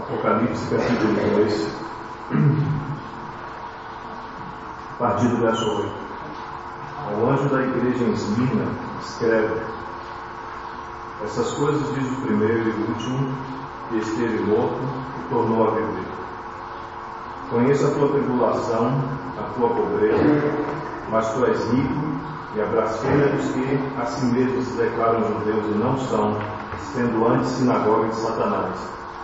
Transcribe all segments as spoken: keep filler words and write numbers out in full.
Apocalipse capítulo dois, a partir do verso oito. Ao anjo da igreja em Esmirna, escreve: essas coisas diz o primeiro e o último, que esteve morto e tornou a viver. Conheço a tua tribulação, a tua pobreza, mas tu és rico, e a blasfêmia dos que a si mesmos se declaram judeus e não são, sendo antes sinagoga de Satanás.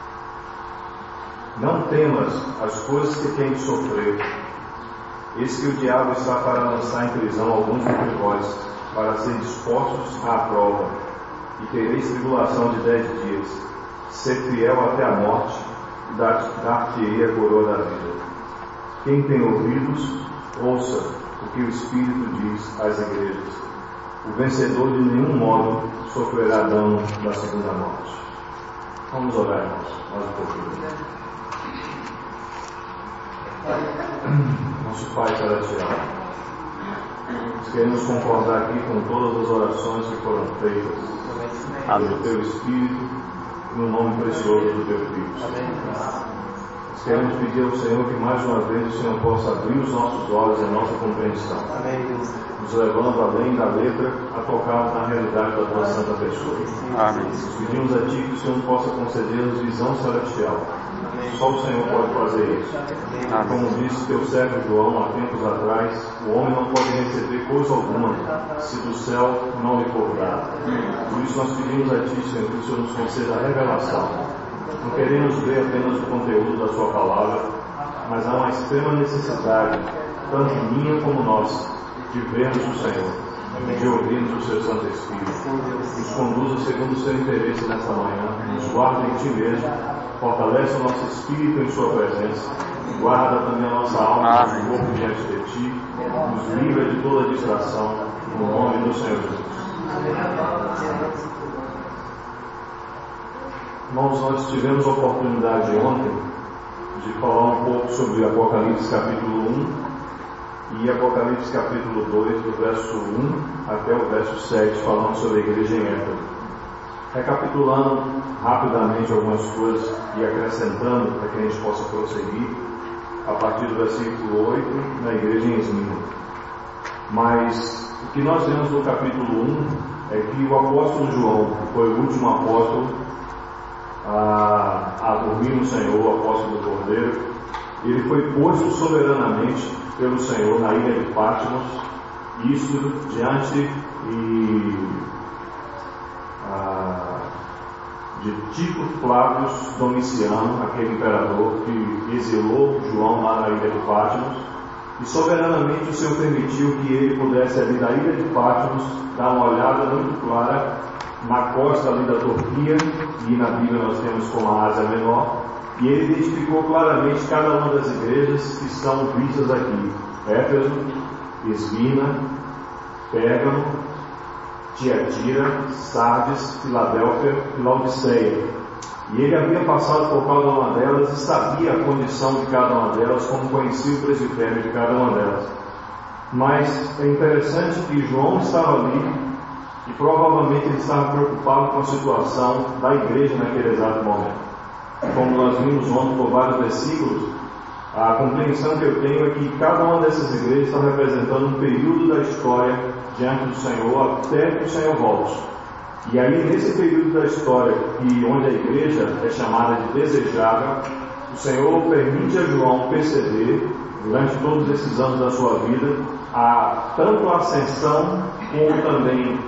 Não temas as coisas que têm de sofrer. Eis que o diabo está para lançar em prisão alguns de vós, para serem dispostos à prova, e tereis tribulação de dez dias. Ser fiel até a morte, e dar-te-ei a coroa da vida. Quem tem ouvidos, ouça o que o Espírito diz às igrejas. O vencedor de nenhum modo sofrerá dano da segunda morte. Vamos orar, irmãos, mais um pouquinho. Nosso Pai Celestial, nós queremos concordar aqui com todas as orações que foram feitas pelo Teu Espírito, no nome precioso do Teu Filho. Nós queremos pedir ao Senhor que mais uma vez o Senhor possa abrir os nossos olhos e a nossa compreensão, nos levando além da letra a tocar na realidade da Tua Santa Pessoa. Amém. Nós pedimos a Ti que o Senhor possa conceder-nos visão celestial. Só o Senhor pode fazer isso. Amém. Como disse teu servo João há tempos atrás, o homem não pode receber coisa alguma se do céu não lhe for dado. Por isso nós pedimos a Ti, Senhor, que o Senhor nos conceda a revelação. Não queremos ver apenas o conteúdo da Sua palavra, mas há uma extrema necessidade, tanto minha como nossa, de vermos o Senhor, de ouvirmos o Seu Santo Espírito. Nos conduza segundo o Seu interesse nesta manhã, nos guarda em Ti mesmo, fortalece o nosso espírito em Sua presença, guarda também a nossa alma e o corpo diante de Ti, nos livra de toda distração, no nome do Senhor Jesus. Irmãos, nós tivemos a oportunidade ontem de falar um pouco sobre Apocalipse capítulo um e Apocalipse capítulo dois, do verso um até o verso sete, falando sobre a igreja em Éfeso. Recapitulando rapidamente algumas coisas e acrescentando para que a gente possa prosseguir, a partir do versículo oito, na igreja em Esmirna. Mas o que nós vemos no capítulo um é que o apóstolo João, que foi o último apóstolo a, a dormir no Senhor, o apóstolo do Cordeiro, ele foi posto soberanamente pelo Senhor na ilha de Patmos, isso diante e, a, de Tito Flávio Domiciano, aquele imperador que exilou João lá na ilha de Patmos, e soberanamente o Senhor permitiu que ele pudesse ali da ilha de Patmos dar uma olhada muito clara na costa ali da Turquia, e na Bíblia nós temos como a Ásia Menor, e ele identificou claramente cada uma das igrejas que estão vistas aqui: Éfeso, Esmirna, Pérgamo, Tiatira, Sardes, Filadélfia e Laodiceia. E ele havia passado por cada uma delas e sabia a condição de cada uma delas, como conhecia o presbitério de cada uma delas. Mas é interessante que João estava ali e provavelmente ele estava preocupado com a situação da igreja naquele exato momento. Como nós vimos ontem por vários versículos, a compreensão que eu tenho é que cada uma dessas igrejas está representando um período da história diante do Senhor até que o Senhor volte. E aí, nesse período da história, que onde a igreja é chamada de desejável, o Senhor permite a João perceber, durante todos esses anos da sua vida, a, tanto a ascensão como também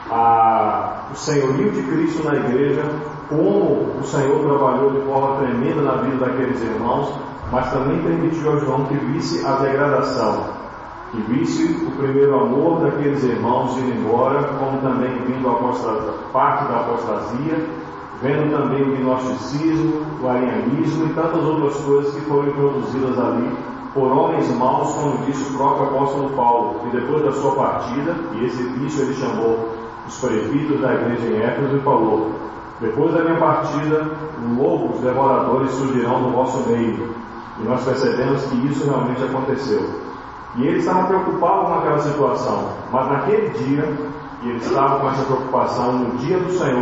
a, o senhorio de Cristo na igreja, como o Senhor trabalhou de forma tremenda na vida daqueles irmãos, mas também permitiu a João que visse a degradação, que visse o primeiro amor daqueles irmãos indo embora, como também vindo a parte da apostasia, vendo também o gnosticismo, o arianismo e tantas outras coisas que foram introduzidas ali por homens maus, como disse o próprio apóstolo Paulo, que depois da sua partida, e esse isso ele chamou os presbíteros da igreja em Éfeso e falou: depois da minha partida, lobos devoradores surgirão no vosso meio. E nós percebemos que isso realmente aconteceu. E ele estava preocupado com aquela situação, mas naquele dia, e ele estava com essa preocupação no dia do Senhor,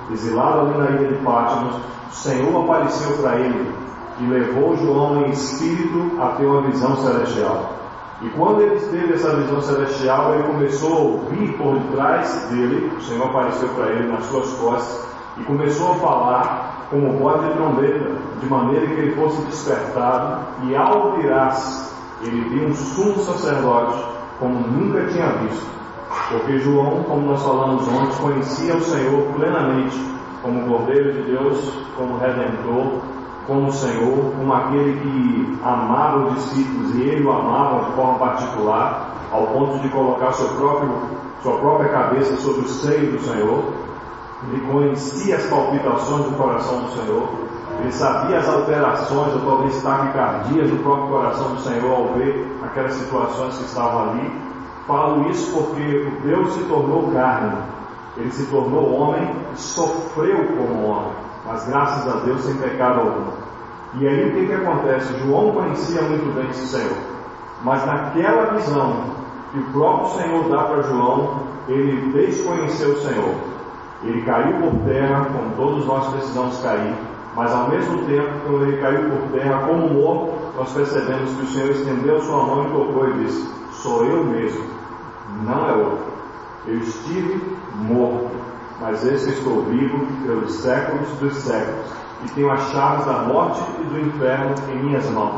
exilado ali na ilha de Patmos, o Senhor apareceu para ele e levou João em espírito a ter uma visão celestial. E quando ele teve essa visão celestial, ele começou a ouvir por detrás dele, o Senhor apareceu para ele nas suas costas, e começou a falar como voz de trombeta, de maneira que ele fosse despertado, e ao virar-se, ele viu um sumo sacerdote como nunca tinha visto, porque João, como nós falamos ontem, conhecia o Senhor plenamente como Cordeiro de Deus, como Redentor, como o Senhor, como aquele que amava os discípulos e ele o amava de forma particular, ao ponto de colocar seu próprio, sua própria cabeça sobre o seio do Senhor. Ele conhecia as palpitações do coração do Senhor, ele sabia as alterações, ou talvez taquicardias do próprio coração do Senhor ao ver aquelas situações que estavam ali. Falo isso porque o Deus se tornou carne, ele se tornou homem e sofreu como homem, mas graças a Deus sem pecado algum. E aí o que, que acontece? João conhecia muito bem esse Senhor, mas naquela visão que o próprio Senhor dá para João, ele desconheceu o Senhor. Ele caiu por terra, como todos nós precisamos cair, mas ao mesmo tempo, quando ele caiu por terra como morto, nós percebemos que o Senhor estendeu sua mão e tocou e disse: sou eu mesmo, não é outro. Eu estive morto, mas eis que estou vivo pelos séculos dos séculos, e tenho as chaves da morte e do inferno em minhas mãos.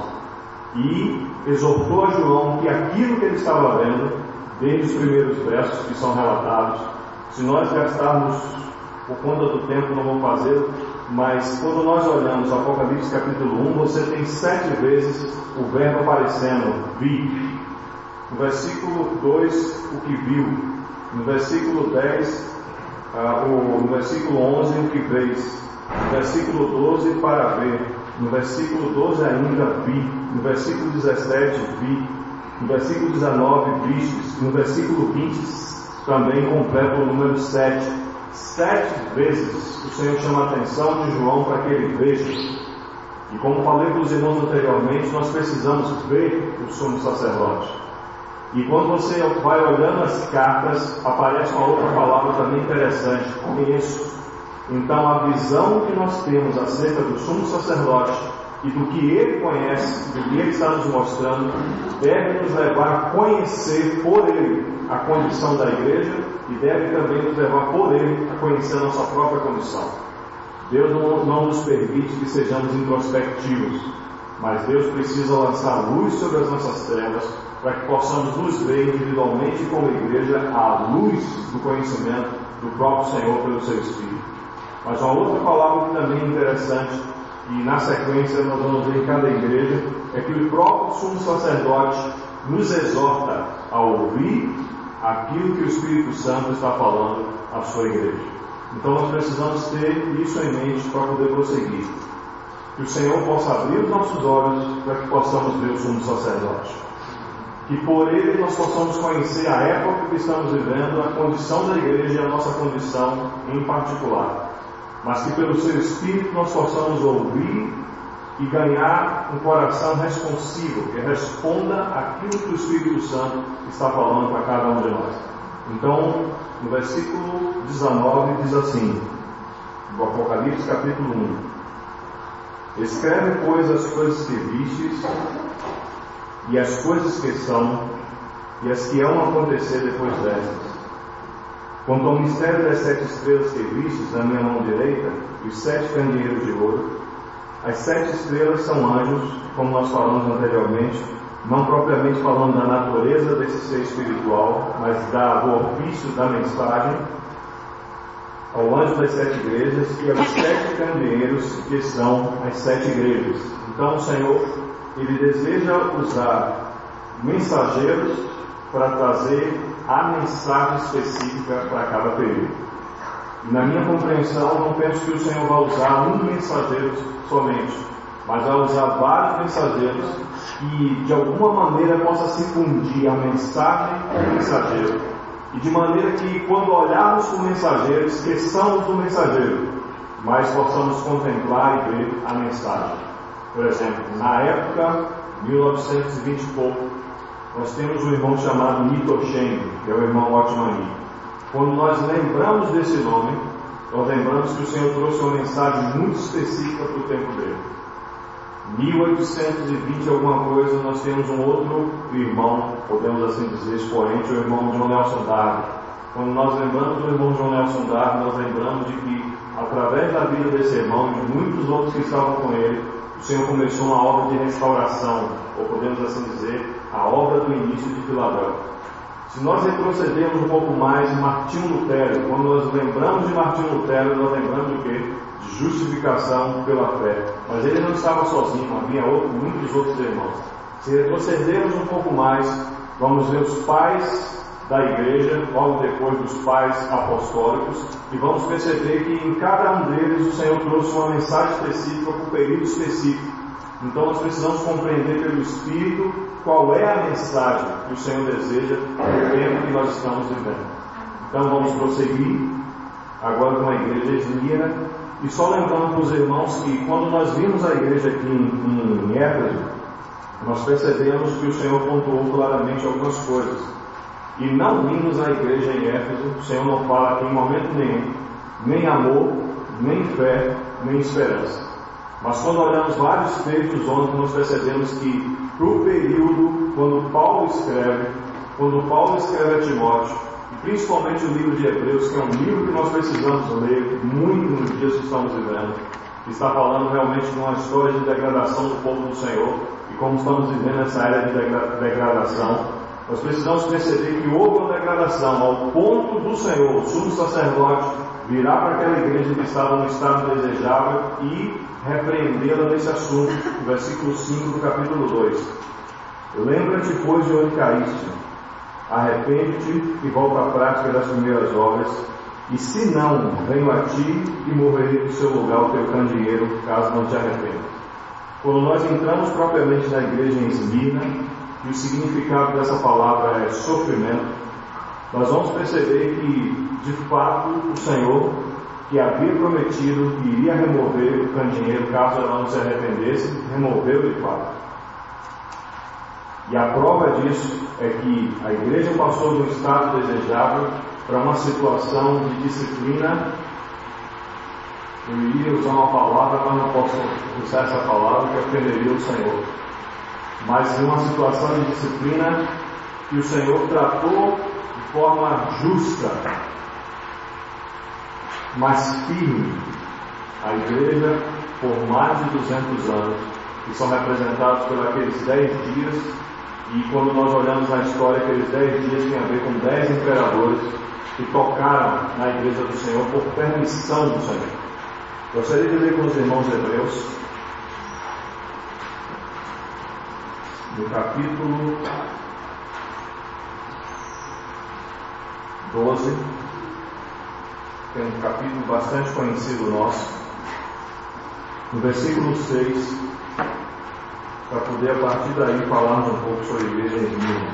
E exortou a João que aquilo que ele estava vendo, desde os primeiros versos que são relatados, se nós gastarmos, por conta do tempo não vou fazer, mas quando nós olhamos Apocalipse capítulo um, você tem sete vezes o verbo aparecendo, vi. No versículo dois, o que viu. No versículo dez, uh, o, no versículo onze, o que vês. No versículo doze, para ver. No versículo doze ainda vi. No versículo dezessete, vi. No versículo dezenove, vistes. No versículo vinte, também completa o número sete. Sete vezes o Senhor chama a atenção de João para que ele veja. E como falei para os irmãos anteriormente, nós precisamos ver o sumo sacerdote. E quando você vai olhando as cartas, aparece uma outra palavra também interessante: conheço. Então a visão que nós temos acerca do sumo sacerdote e do que ele conhece, do que ele está nos mostrando, deve nos levar a conhecer por ele a condição da igreja e deve também nos levar por ele a conhecer a nossa própria condição. Deus não, não nos permite que sejamos introspectivos, mas Deus precisa lançar luz sobre as nossas trevas para que possamos nos ver individualmente como igreja à luz do conhecimento do próprio Senhor pelo seu Espírito. Mas uma outra palavra que também é interessante, e na sequência nós vamos ver em cada igreja, é que o próprio sumo sacerdote nos exorta a ouvir aquilo que o Espírito Santo está falando à sua igreja. Então nós precisamos ter isso em mente para poder prosseguir. Que o Senhor possa abrir os nossos olhos para que possamos ver o sumo sacerdote. Que por ele nós possamos conhecer a época que estamos vivendo, a condição da igreja e a nossa condição em particular. Mas que pelo seu Espírito nós possamos ouvir e ganhar um coração responsivo, que responda àquilo que o Espírito Santo está falando para cada um de nós. Então, no versículo dezenove diz assim, do Apocalipse capítulo um: escreve, pois, as coisas que vistes, e as coisas que são, e as que hão acontecer depois destas. Quanto ao mistério das sete estrelas que vistes na minha mão direita, e os sete candeeiros de ouro, as sete estrelas são anjos, como nós falamos anteriormente, não propriamente falando da natureza desse ser espiritual, mas da, do ofício da mensagem, ao anjo das sete igrejas, e aos sete candeeiros, que são as sete igrejas. Então o Senhor, Ele deseja usar mensageiros para trazer a mensagem específica para cada período. E na minha compreensão, não penso que o Senhor vai usar um mensageiro somente, mas vai usar vários mensageiros que de alguma maneira possa se fundir a mensagem com o mensageiro, e de maneira que quando olharmos para o mensageiro, esqueçamos do mensageiro, mas possamos contemplar e ver a mensagem. Por exemplo, na época, mil novecentos e vinte e pouco, nós temos um irmão chamado Nito Shen, que é o irmão Otmani. Quando nós lembramos desse nome, nós lembramos que o Senhor trouxe uma mensagem muito específica para o tempo dele. mil oitocentos e vinte alguma coisa, nós temos um outro irmão, podemos assim dizer, expoente, o irmão John Nelson Darby. Quando nós lembramos do irmão John Nelson Darby, nós lembramos de que, através da vida desse irmão e de muitos outros que estavam com ele, o Senhor começou uma obra de restauração, ou podemos assim dizer, a obra do início de Filadélfia. Se nós retrocedermos um pouco mais em Martinho Lutero, quando nós lembramos de Martinho Lutero, nós lembramos de quê? De justificação pela fé. Mas ele não estava sozinho, havia outro, muitos outros irmãos. Se retrocedermos um pouco mais, vamos ver os pais da igreja, logo depois dos pais apostólicos, e vamos perceber que em cada um deles o Senhor trouxe uma mensagem específica para um período específico. Então nós precisamos compreender pelo Espírito qual é a mensagem que o Senhor deseja no tempo que nós estamos vivendo. Então vamos prosseguir agora com a igreja de Esmirna, e só lembrando para os irmãos que quando nós vimos a igreja aqui em, em Éfeso, nós percebemos que o Senhor pontuou claramente algumas coisas. E não vimos a igreja em Éfeso, o Senhor não fala aqui em momento nenhum, nem amor, nem fé, nem esperança. Mas quando olhamos vários textos onde nós percebemos que, para o período, quando Paulo escreve, quando Paulo escreve a Timóteo, e principalmente o livro de Hebreus, que é um livro que nós precisamos ler muito nos dias que estamos vivendo, que está falando realmente de uma história de degradação do povo do Senhor, e como estamos vivendo essa era de degra- degradação, nós precisamos perceber que houve uma degradação ao ponto do Senhor, o sumo sacerdote, virar para aquela igreja que estava no estado desejável e repreendê-la nesse assunto, no versículo cinco do capítulo dois. Lembra-te, pois, de onde caíste, arrepende-te e volta à prática das primeiras obras, e se não, venho a ti e morrerei no seu lugar o teu candeeiro, caso não te arrependas. Quando nós entramos propriamente na igreja em Esmirna, e o significado dessa palavra é sofrimento, nós vamos perceber que, de fato, o Senhor, que havia prometido que iria remover o candeeiro caso ela não se arrependesse, removeu de fato. E a prova disso é que a igreja passou de um estado desejável para uma situação de disciplina. Eu iria usar uma palavra, mas não posso usar essa palavra que ofenderia o Senhor. Mas em uma situação de disciplina que o Senhor tratou de forma justa, mas firme, a igreja por mais de duzentos anos, que são representados por aqueles dez dias, e quando nós olhamos na história, aqueles dez dias têm a ver com dez imperadores que tocaram na igreja do Senhor por permissão do Senhor. Gostaria de ler com os irmãos hebreus, no capítulo doze, que é um capítulo bastante conhecido nosso, no versículo seis, para poder a partir daí falarmos um pouco sobre a igreja em Esmirna.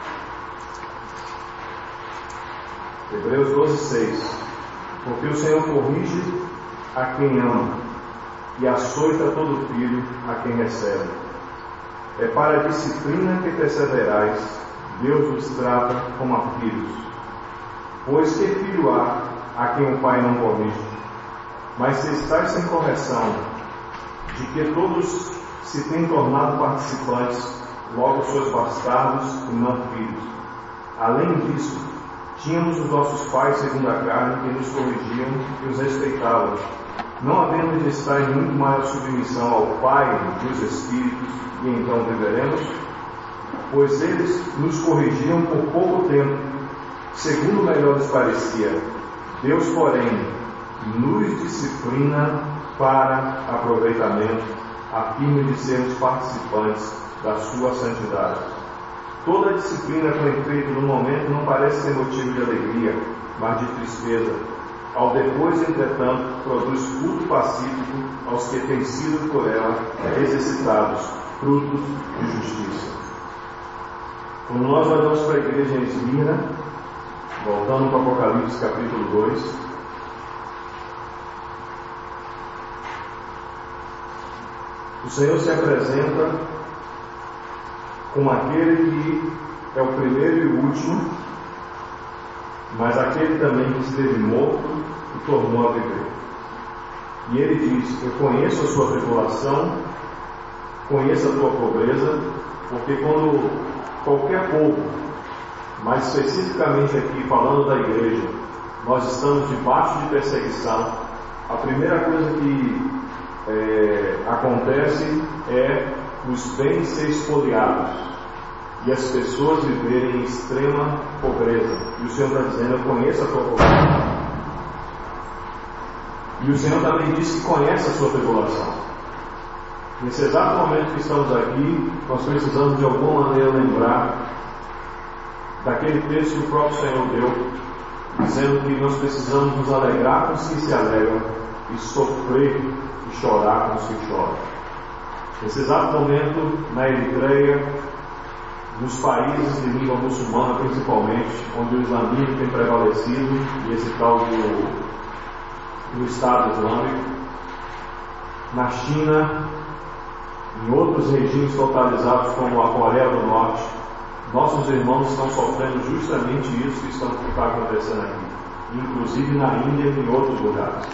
Hebreus doze, seis. Porque o Senhor corrige a quem ama e açoita todo filho a quem recebe. É para a disciplina que perseverais, Deus vos trata como a filhos. Pois que filho há a quem o pai não corrige? Mas se estáis sem correção, de que todos se têm tornado participantes, logo sois bastardos e não filhos. Além disso, tínhamos os nossos pais segundo a carne que nos corrigiam e os respeitávamos, não havendo de estar em muito maior submissão ao Pai dos Espíritos, e então viveremos? Pois eles nos corrigiam por pouco tempo, segundo melhor lhes parecia. Deus, porém, nos disciplina para aproveitamento, a fim de sermos participantes da sua santidade. Toda disciplina com efeito no momento não parece ser motivo de alegria, mas de tristeza. Ao depois, entretanto, produz culto pacífico aos que têm sido por ela exercitados, frutos de justiça. Quando nós olhamos para a igreja em Esmirna, voltando para o Apocalipse capítulo dois, o Senhor se apresenta como aquele que é o primeiro e o último, mas aquele também que esteve morto e tornou a viver. E ele diz: eu conheço a sua tribulação, conheço a tua pobreza, porque quando qualquer povo, mais especificamente aqui falando da igreja, nós estamos debaixo de perseguição, a primeira coisa que é, acontece é os bens ser espoliados e as pessoas viverem em extrema pobreza. E o Senhor está dizendo: eu conheço a tua pobreza. E o Senhor também diz que conhece a sua tribulação. Nesse exato momento que estamos aqui, nós precisamos de alguma maneira lembrar daquele texto que o próprio Senhor deu, dizendo que nós precisamos nos alegrar com os que se alegram e sofrer e chorar com os que choram. Nesse exato momento, na Eritreia, nos países de língua muçulmana principalmente, onde o islamismo tem prevalecido, e esse tal do, do Estado Islâmico, na China, em outros regimes totalizados como a Coreia do Norte, nossos irmãos estão sofrendo justamente isso que está acontecendo aqui, inclusive na Índia e em outros lugares.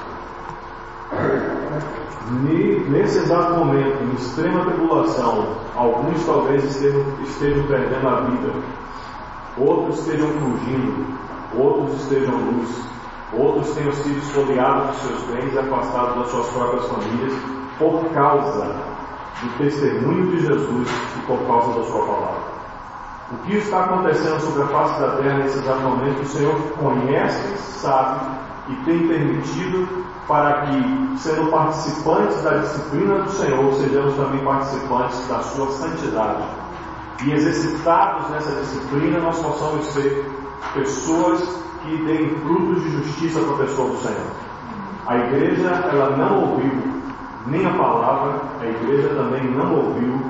Nesse exato momento, em extrema tribulação, alguns talvez estejam, estejam perdendo a vida, outros estejam fugindo, outros estejam luz, outros tenham sido espoliados dos seus bens e afastados das suas próprias famílias por causa do testemunho de Jesus e por causa da sua palavra. O que está acontecendo sobre a face da terra nesse exato momento, o Senhor conhece, sabe e tem permitido para que, sendo participantes da disciplina do Senhor, sejamos também participantes da sua santidade. E exercitados nessa disciplina, nós possamos ser pessoas que deem frutos de justiça para a pessoa do Senhor. A igreja, ela não ouviu nem a palavra, a igreja também não ouviu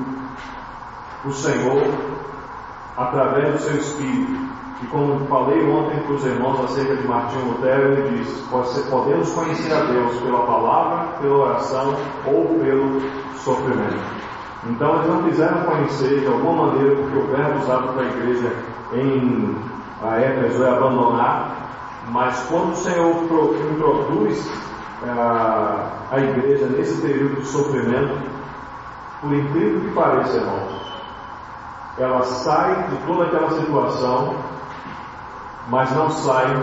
o Senhor através do seu Espírito. E como falei ontem para os irmãos acerca de Martinho Lutero, ele diz: podemos conhecer a Deus pela palavra, pela oração ou pelo sofrimento. Então eles não quiseram conhecer de alguma maneira, porque o verbo usado para a igreja em a Éfeso é abandonar, mas quando o Senhor introduz a, a igreja nesse período de sofrimento, por incrível que pareça, irmãos, ela sai de toda aquela situação, mas não sai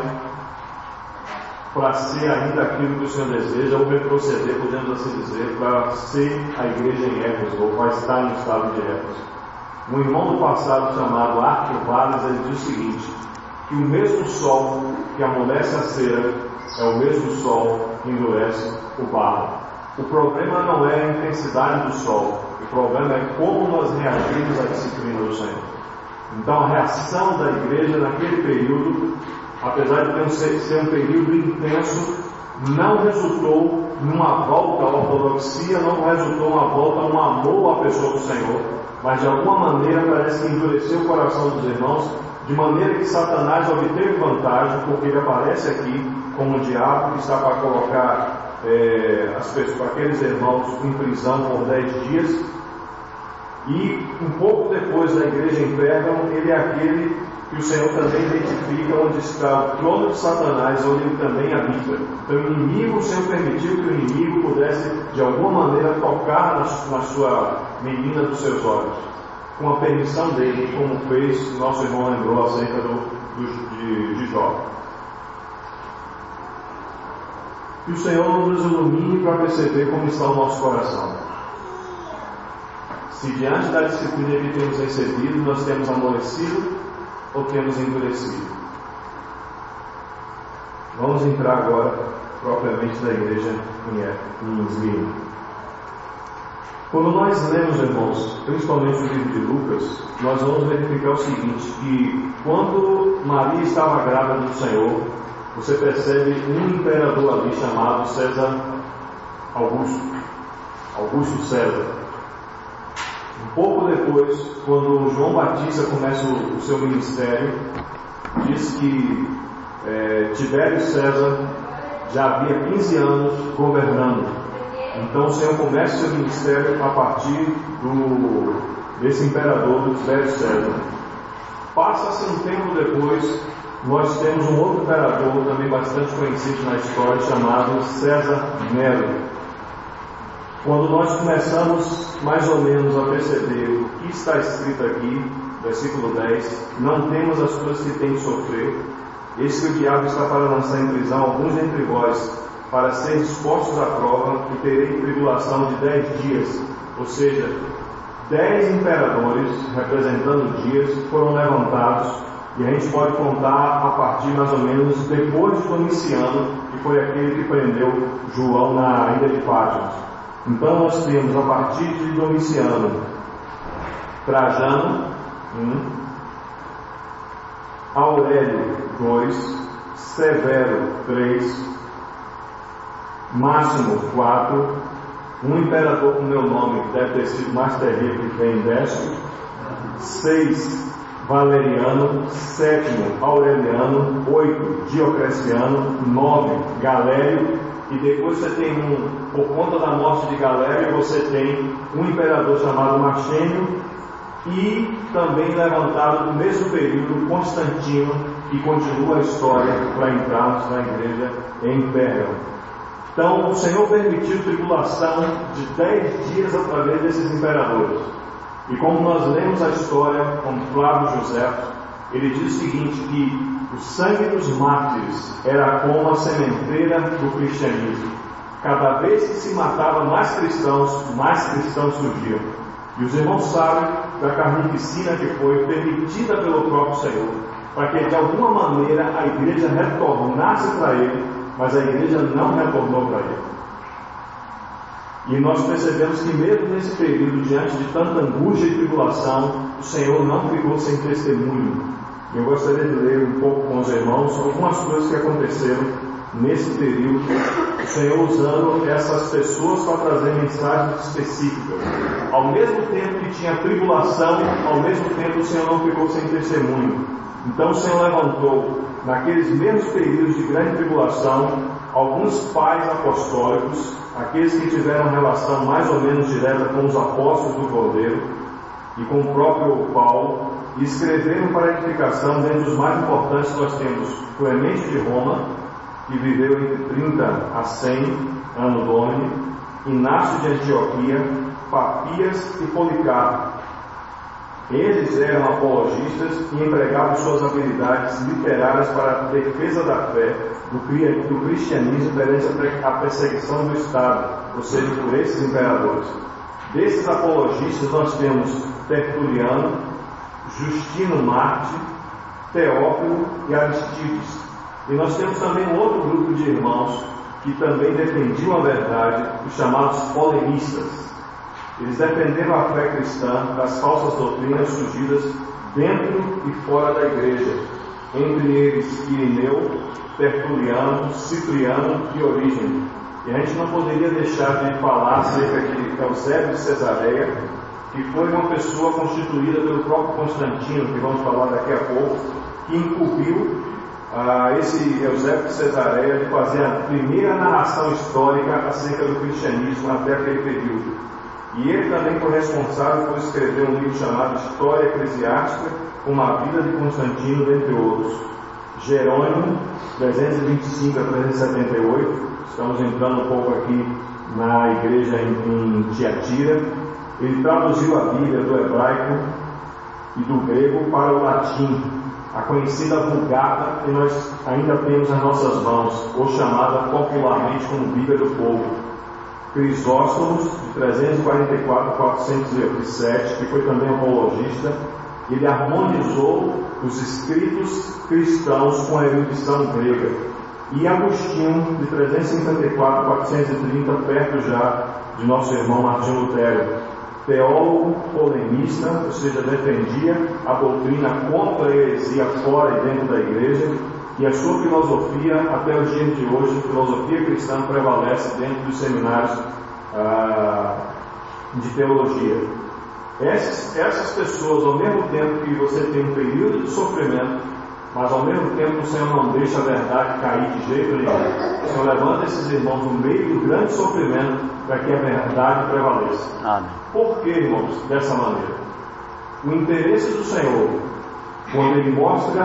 para ser ainda aquilo que o Senhor deseja, ou retroceder, podemos assim dizer, para ser a igreja em Éfeso, ou para estar no estado de Éfeso. Um irmão do passado chamado Arquivalles, ele diz o seguinte: que o mesmo sol que amolece a cera é o mesmo sol que endurece o barro. O problema não é a intensidade do sol, o problema é como nós reagimos à disciplina do Senhor. Então a reação da igreja naquele período, apesar de ter um, ser um período intenso, não resultou numa volta à ortodoxia, não resultou numa volta a um amor à pessoa do Senhor, mas de alguma maneira parece que endureceu o coração dos irmãos, de maneira que Satanás obteve vantagem, porque ele aparece aqui como um diabo que está para colocar é, as pessoas, aqueles irmãos em prisão por dez dias, e um pouco depois da igreja em Pérgamo, ele é aquele que o Senhor também identifica onde está o trono de Satanás, onde ele também habita. Então o inimigo, o Senhor permitiu que o inimigo pudesse de alguma maneira tocar na, na sua menina dos seus olhos, com a permissão dele, como fez, nosso irmão lembrou acerca do, do, de, de Jó. Que o Senhor nos ilumine para perceber como está o nosso coração. Se diante da disciplina que temos recebido, nós temos amolecido ou temos endurecido. Vamos entrar agora propriamente na igreja em Esmirna. Quando nós lemos, irmãos, principalmente o livro de Lucas, nós vamos verificar o seguinte, que quando Maria estava grávida do Senhor, você percebe um imperador ali chamado César Augusto, Augusto César. Um pouco depois, quando João Batista começa o, o seu ministério, diz que é, Tibério César já havia quinze anos governando. Então o Senhor começa o seu ministério a partir do, desse imperador, do Tibério César. Passa-se um tempo depois, nós temos um outro imperador também bastante conhecido na história, chamado César Nero. Quando nós começamos mais ou menos a perceber o que está escrito aqui, versículo dez, não temos as coisas que tem de sofrer, eis que o diabo está para lançar em prisão alguns dentre vós, para serem expostos à prova, e terei tribulação de dez dias. Ou seja, dez imperadores, representando dias, foram levantados, e a gente pode contar a partir mais ou menos depois de Domiciano, que foi aquele que prendeu João na ilha de Patmos. Então nós temos a partir de Domiciano, Trajano, um, Aurélio, dois, Severo, três, Máximo, quatro, um imperador com meu nome, que deve ter sido mais terrível que vem décimo, seis, Valeriano, sétimo, Aureliano, oito, Diocleciano, nove, Galério, e depois você tem um, por conta da morte de Galério, você tem um imperador chamado Maxênio, e também levantado no mesmo período, Constantino, que continua a história para entrarmos na igreja em Pérgamo. Então, o Senhor permitiu tribulação de dez dias através desses imperadores. E como nós lemos a história com Flávio José, ele diz o seguinte, que o sangue dos mártires era como a sementeira do cristianismo. Cada vez que se matava mais cristãos, mais cristãos surgiam. E os irmãos sabem da carnificina que foi permitida pelo próprio Senhor, para que de alguma maneira a igreja retornasse para ele, mas a igreja não retornou para ele. E nós percebemos que mesmo nesse período, diante de tanta angústia e tribulação, o Senhor não ficou sem testemunho. Eu gostaria de ler um pouco com os irmãos algumas coisas que aconteceram nesse período, o Senhor usando essas pessoas para trazer mensagens específicas. Ao mesmo tempo que tinha tribulação, ao mesmo tempo o Senhor não ficou sem testemunho. Então o Senhor levantou, naqueles mesmos períodos de grande tribulação, alguns pais apostólicos, aqueles que tiveram relação mais ou menos direta com os apóstolos do Cordeiro e com o próprio Paulo, e escreveram para a edificação. Dentre os mais importantes nós temos Clemente de Roma, que viveu entre trinta a cem ano Domini, Inácio de Antioquia, Papias e Policarpo. Eles eram apologistas e empregavam suas habilidades literárias para a defesa da fé, do, do cristianismo perante a perseguição do Estado, ou seja, por esses imperadores. Desses apologistas nós temos Tertuliano, Justino Marte, Teófilo e Aristides. E nós temos também um outro grupo de irmãos que também defendiam a verdade, os chamados polemistas. Eles defenderam a fé cristã das falsas doutrinas surgidas dentro e fora da igreja, entre eles Irineu, Tertuliano, Cipriano e Orígenes. E a gente não poderia deixar de falar acerca de Eusébio de Cesareia, que foi uma pessoa constituída pelo próprio Constantino, que vamos falar daqui a pouco, que incumbiu ah, esse Eusébio de Cesareia de fazer a primeira narração histórica acerca do cristianismo até aquele período. E ele também foi responsável por escrever um livro chamado História Eclesiástica, com a vida de Constantino, dentre outros. Jerônimo, trezentos e vinte e cinco a trezentos e setenta e oito, estamos entrando um pouco aqui na igreja em, em Tiatira. Ele traduziu a Bíblia do hebraico e do grego para o latim, a conhecida Vulgata, que nós ainda temos nas nossas mãos, ou chamada popularmente como Bíblia do Povo. Crisóstomos, de trezentos e quarenta e quatro a quatrocentos e sete, que foi também apologista, ele harmonizou os escritos cristãos com a erudição grega. E Agostinho, de trezentos e cinquenta e quatro a quatrocentos e trinta, perto já de nosso irmão Martinho Lutero, teólogo, polemista, ou seja, defendia a doutrina contra a heresia fora e dentro da igreja, e a sua filosofia, até os dias de hoje, a filosofia cristã prevalece dentro dos seminários ah, de teologia. Essas, essas pessoas, ao mesmo tempo que você tem um período de sofrimento, mas ao mesmo tempo o Senhor não deixa a verdade cair de jeito nenhum. O Senhor levanta esses irmãos no meio do grande sofrimento para que a verdade prevaleça. Amém. Por que, irmãos, dessa maneira? O interesse do Senhor, quando Ele mostra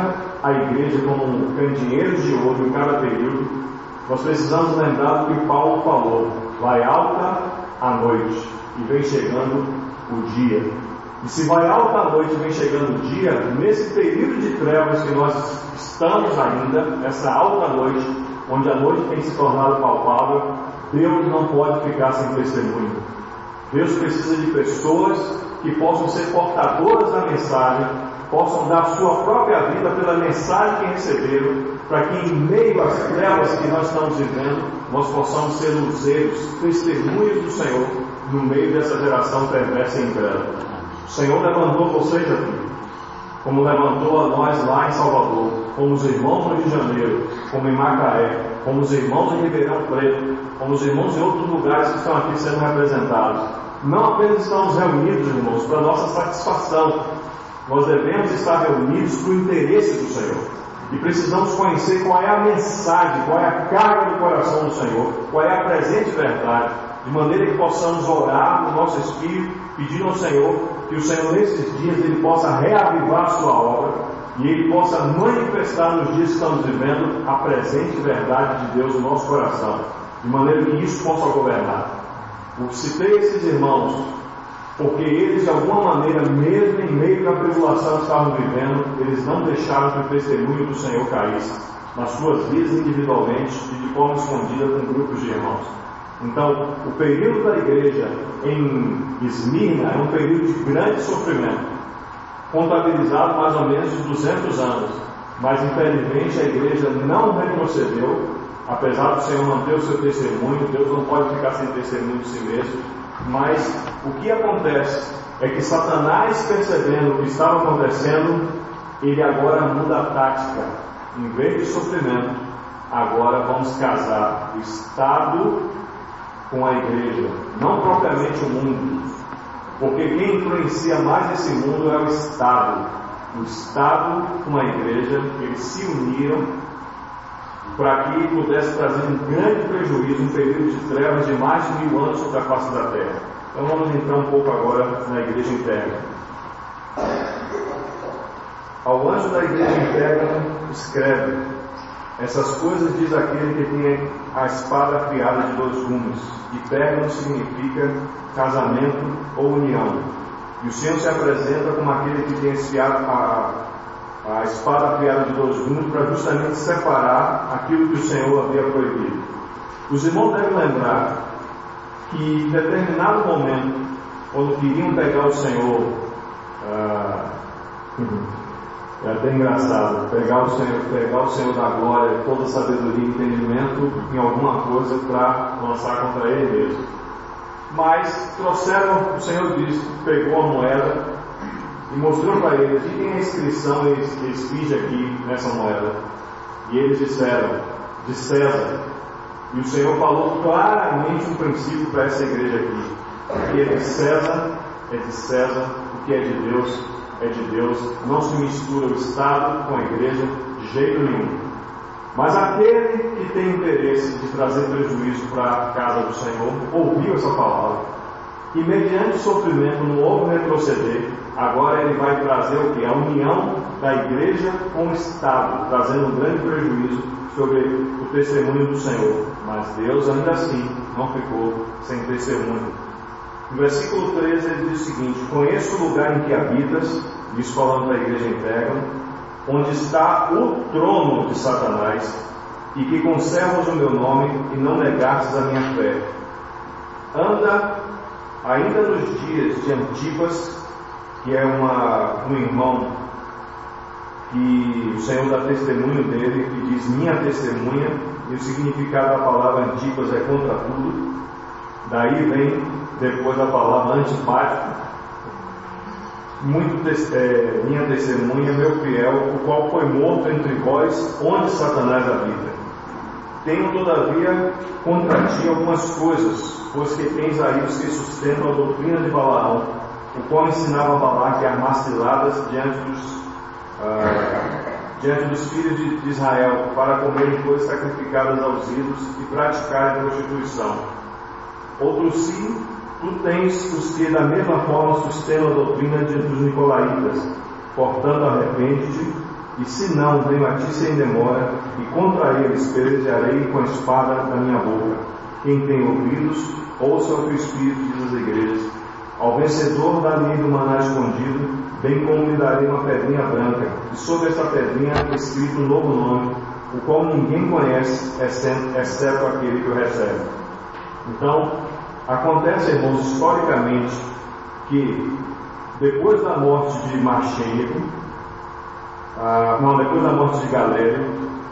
a igreja como candeeiros de ouro em cada período, nós precisamos lembrar do que Paulo falou: vai alta a noite e vem chegando o dia. E se vai alta a noite e vem chegando o dia, nesse período de trevas que nós estamos ainda, nessa alta noite, onde a noite tem se tornado palpável, Deus não pode ficar sem testemunho. Deus precisa de pessoas que possam ser portadoras da mensagem, possam dar sua própria vida pela mensagem que receberam, para que em meio às trevas que nós estamos vivendo, nós possamos ser luzeiros, testemunhos do Senhor, no meio dessa geração perversa e incrédula. O Senhor levantou vocês aqui, como levantou a nós lá em Salvador, como os irmãos no Rio de Janeiro, como em Macaé, como os irmãos em Ribeirão Preto, como os irmãos em outros lugares que estão aqui sendo representados. Não apenas estamos reunidos, irmãos, para nossa satisfação, nós devemos estar reunidos para o interesse do Senhor. E precisamos conhecer qual é a mensagem, qual é a carga do coração do Senhor, qual é a presente verdade, de maneira que possamos orar no nosso espírito, pedindo ao Senhor que o Senhor nesses dias Ele possa reavivar a sua obra e Ele possa manifestar nos dias que estamos vivendo a presente verdade de Deus no nosso coração, de maneira que isso possa governar. Eu citei esses irmãos porque eles, de alguma maneira, mesmo em meio à tribulação que estavam vivendo, eles não deixaram que o testemunho do Senhor caísse nas suas vidas individualmente e de forma escondida com grupos de irmãos. Então, o período da igreja em Esmirna é um período de grande sofrimento, contabilizado mais ou menos de duzentos anos, mas infelizmente a igreja não retrocedeu, apesar do Senhor manter o seu testemunho. Deus não pode ficar sem testemunho de si mesmo. Mas o que acontece é que Satanás, percebendo o que estava acontecendo, ele agora muda a tática. Em vez de sofrimento, agora vamos casar o Estado com a igreja, não propriamente o mundo, porque quem influencia mais esse mundo é o Estado. O Estado com a igreja, eles se uniram para que pudesse trazer um grande prejuízo, um período de trevas de mais de mil anos sobre a face da terra. Então vamos entrar um pouco agora na igreja interna. Ao anjo da igreja interna escreve: essas coisas diz aquele que tem a espada afiada de dois gumes, e pérgamo significa casamento ou união. E o Senhor se apresenta como aquele que tem esfiado a a espada afiada de dois gumes, para justamente separar aquilo que o Senhor havia proibido. Os irmãos devem lembrar que em determinado momento, quando queriam pegar o Senhor, ah, é até engraçado, pegar o Senhor, pegar o Senhor da glória, toda sabedoria e entendimento em alguma coisa para lançar contra ele mesmo. Mas trouxeram, o Senhor disse, pegou a moeda e mostrou para eles: e tem a inscrição e esfinge aqui nessa moeda? E eles disseram: de César. E o Senhor falou claramente um princípio para essa igreja aqui: o que é de César é de César, o que é de Deus é de Deus. Não se mistura o Estado com a igreja de jeito nenhum. Mas aquele que tem interesse de trazer prejuízo para a casa do Senhor ouviu essa palavra, e mediante sofrimento não houve retroceder. Agora ele vai trazer o que? A união da igreja com o Estado, trazendo um grande prejuízo sobre o testemunho do Senhor. Mas Deus ainda assim não ficou sem testemunho. No versículo treze ele diz o seguinte: conheço o lugar em que habitas, isso falando da igreja em Pérgamo, onde está o trono de Satanás, e que conservas o meu nome e não negastes a minha fé. Anda ainda nos dias de Antipas, que é uma, um irmão que o Senhor dá testemunho dele, que diz minha testemunha, e o significado da palavra Antipas é contra tudo. Daí vem depois a palavra antipático, muito é, minha testemunha, meu fiel, o qual foi morto entre vós, onde Satanás habita. Tenho todavia contra ti algumas coisas, pois que tens aí os que sustentam a doutrina de Balaão, o qual ensinava a Balaque a armar ciladas diante dos, ah, diante dos filhos de, de Israel, para comerem coisas sacrificadas aos ídolos e praticarem prostituição. Outros sim, tu tens os que da mesma forma sustentam a doutrina de, dos Nicolaitas. Portanto, arrepende-te e se não, venho a ti sem demora, e contra eles pelejarei com a espada da minha boca. Quem tem ouvidos, ouça o que o Espírito diz às igrejas. Ao vencedor dar-lhe do maná escondido, bem como lhe darei uma pedrinha branca, e sobre esta pedrinha escrito um novo nome, o qual ninguém conhece, exceto aquele que o recebe. Então, acontece, irmãos, historicamente, que depois da morte de Marcênico, ah, não, depois da morte de Galélio,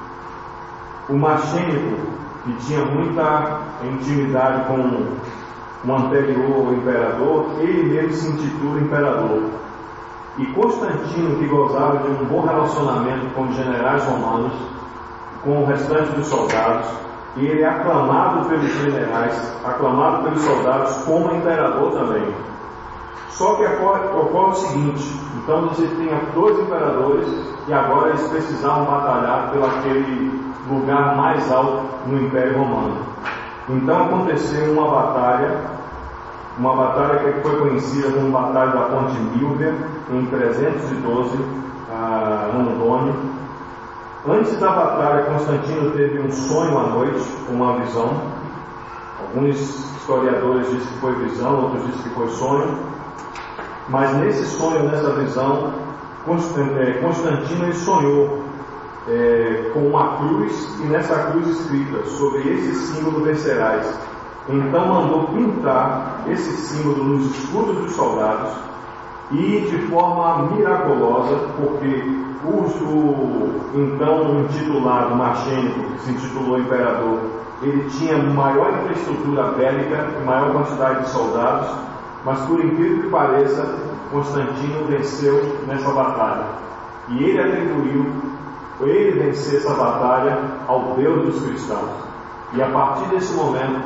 o Marcênico, que tinha muita intimidade com o anterior imperador, ele mesmo se intitula imperador. E Constantino, que gozava de um bom relacionamento com os generais romanos, com o restante dos soldados, e ele é aclamado pelos generais, aclamado pelos soldados como imperador também. Só que ocorre o seguinte: então você tinha dois imperadores e agora eles precisavam batalhar pelo aquele lugar mais alto no Império Romano. Então aconteceu uma batalha, uma batalha que foi conhecida como Batalha da Ponte Milvia, em trezentos e doze, ah, ano Domini. Antes da batalha, Constantino teve um sonho à noite, uma visão. Alguns historiadores dizem que foi visão, outros dizem que foi sonho. Mas nesse sonho, nessa visão, Constantino ele sonhou é, com uma cruz, e nessa cruz escrita: sobre esse símbolo vencerás. Então mandou pintar esse símbolo nos escudos dos soldados, e de forma miraculosa, porque o, o então intitulado Marcênico, que se intitulou imperador, ele tinha maior infraestrutura bélica e maior quantidade de soldados, mas por incrível que pareça, Constantino venceu nessa batalha. E ele atribuiu ele vencer essa batalha ao Deus dos cristãos. E a partir desse momento,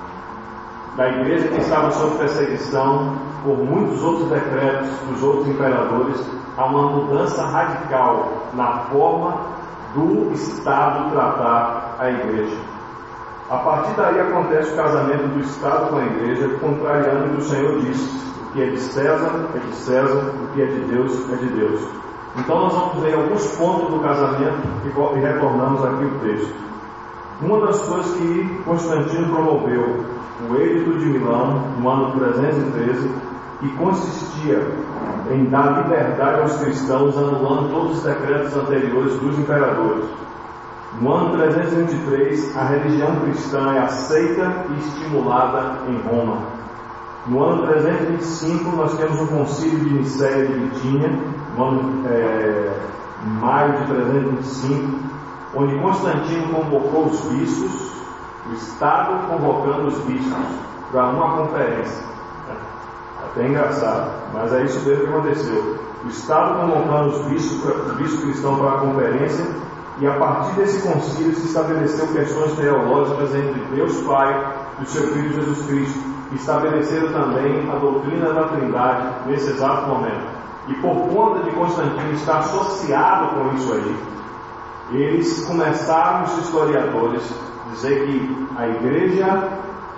da igreja que estava sob perseguição por muitos outros decretos dos outros imperadores, há uma mudança radical na forma do Estado tratar a igreja. A partir daí acontece o casamento do Estado com a igreja, contrariando o que o Senhor disse: o que é de César é de César, o que é de Deus é de Deus. Então nós vamos ver alguns pontos do casamento e retornamos aqui o texto. Uma das coisas que Constantino promoveu, o Edito de Milão, no ano trezentos e treze, que consistia em dar liberdade aos cristãos, anulando todos os decretos anteriores dos imperadores. No ano trezentos e vinte e três, a religião cristã é aceita e estimulada em Roma. No ano trezentos e vinte e cinco, nós temos o concílio de Nicéia de Bitínia, no ano é, maio de trezentos e vinte e cinco, onde Constantino convocou os bispos, o Estado convocando os bispos para uma conferência. Até engraçado, mas é isso mesmo que aconteceu. O Estado convocando os bispos, os bispos cristãos para a conferência, e a partir desse concílio se estabeleceu questões teológicas entre Deus Pai e o seu Filho Jesus Cristo. Estabeleceram também a doutrina da Trindade nesse exato momento. E por conta de Constantino estar associado com isso aí, eles começaram, os historiadores, a dizer que a igreja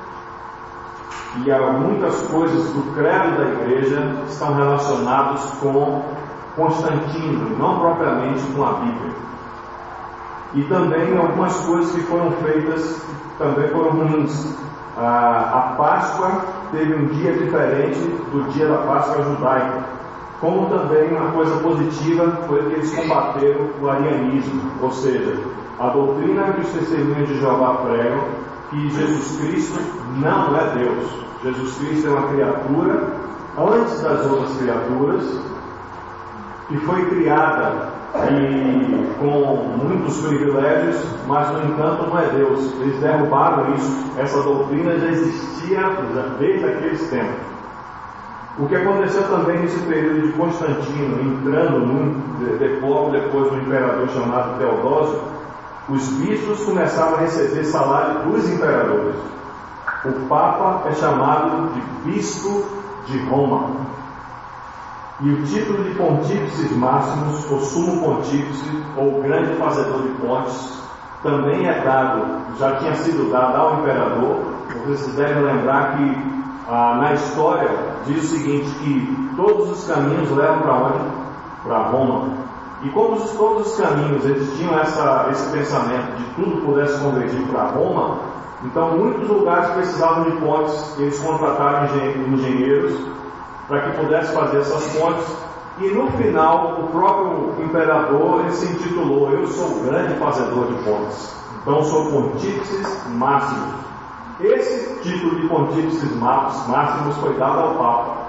e há muitas coisas do credo da igreja estão relacionados com Constantino, não propriamente com a Bíblia. E também algumas coisas que foram feitas também foram ruins. A, a Páscoa teve um dia diferente do dia da Páscoa judaica. Como também uma coisa positiva foi que eles combateram o arianismo, ou seja, a doutrina que os testemunhos de Jeová pregam, que Jesus Cristo não é Deus. Jesus Cristo é uma criatura antes das outras criaturas, que foi criada e com muitos privilégios, mas no entanto não é Deus. Eles derrubaram isso. Essa doutrina já existia desde aqueles tempos. O que aconteceu também nesse período de Constantino, entrando no, depois, depois do imperador chamado Teodósio, os bispos começaram a receber salário dos imperadores. O Papa é chamado de Bispo de Roma. E o título de Pontífice Máximos, ou Sumo Pontífice, ou Grande Fazedor de Pontes, também é dado, já tinha sido dado ao imperador. Vocês devem lembrar que ah, na história diz o seguinte, que todos os caminhos levam para onde? Para Roma. E como todos os caminhos eles tinham essa, esse pensamento de tudo pudesse convergir para Roma, então muitos lugares precisavam de pontes, eles contrataram engenheiros para que pudesse fazer essas pontes, e no final o próprio imperador ele se intitulou: eu sou o grande fazedor de pontes, então sou pontífices máximos. Esse título de pontífices máximos foi dado ao Papa.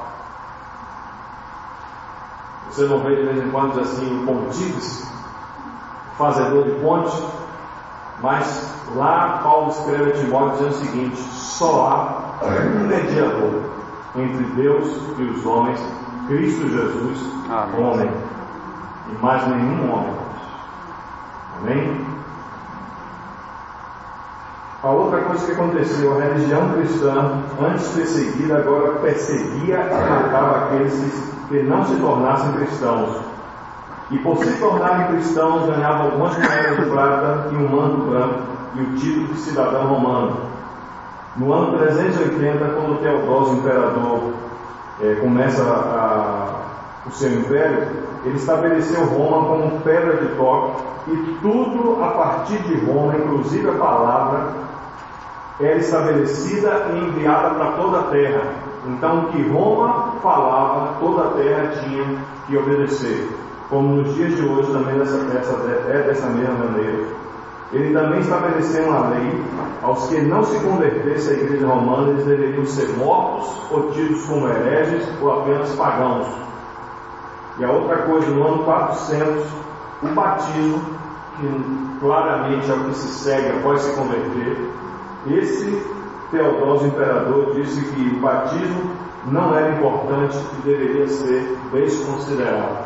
Você não vê de vez em quando diz assim, o pontífice, fazedor de ponte, mas lá Paulo escreve a Timóteo dizendo o seguinte: só há um mediador entre Deus e os homens, Cristo Jesus, Amém. Homem, e mais nenhum homem. Amém? A outra coisa que aconteceu, a religião cristã, antes perseguida, agora perseguia e matava aqueles que que não se tornassem cristãos, e por se tornarem cristãos ganhavam algumas moedas de prata e um manto branco e o título de cidadão romano. No ano trezentos e oitenta, quando Teodósio, imperador, eh, começa a, a, o seu império, ele estabeleceu Roma como pedra de toque, e tudo a partir de Roma, inclusive a palavra, era estabelecida e enviada para toda a terra. Então, o que Roma falava, toda a terra tinha que obedecer. Como nos dias de hoje também dessa, dessa, é dessa mesma maneira. Ele também estabeleceu uma lei: aos que não se convertessem à igreja romana, eles deveriam ser mortos ou tidos como hereges ou apenas pagãos. E a outra coisa, no ano quatrocentos, o batismo, que claramente é o que se segue após se converter, esse Teodósio imperador disse que o batismo não era importante e deveria ser desconsiderado.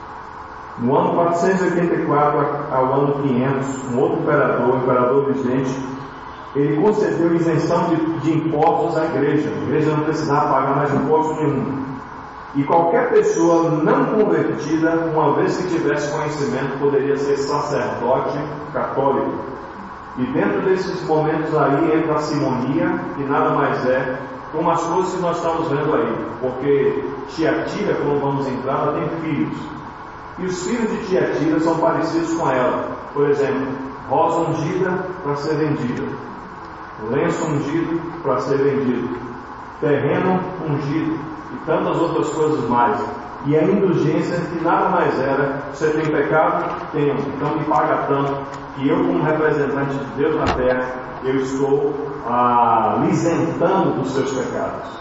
No ano quatrocentos e oitenta e quatro ao ano quinhentos, um outro imperador, o imperador Vigente, ele concedeu isenção de, de impostos à igreja. A igreja não precisava pagar mais imposto nenhum. E qualquer pessoa não convertida, uma vez que tivesse conhecimento, poderia ser sacerdote católico. E dentro desses momentos aí entra a simonia, que nada mais é como as coisas que nós estamos vendo aí. Porque Tiatira, quando vamos entrar, ela tem filhos. E os filhos de Tiatira são parecidos com ela. Por exemplo, rosa ungida para ser vendida, lenço ungido para ser vendido, terreno ungido e tantas outras coisas mais. E a indulgência, que nada mais era: você tem pecado? Tenho, então me paga tanto, que eu, como representante de Deus na terra, eu estou ah, isentando dos seus pecados.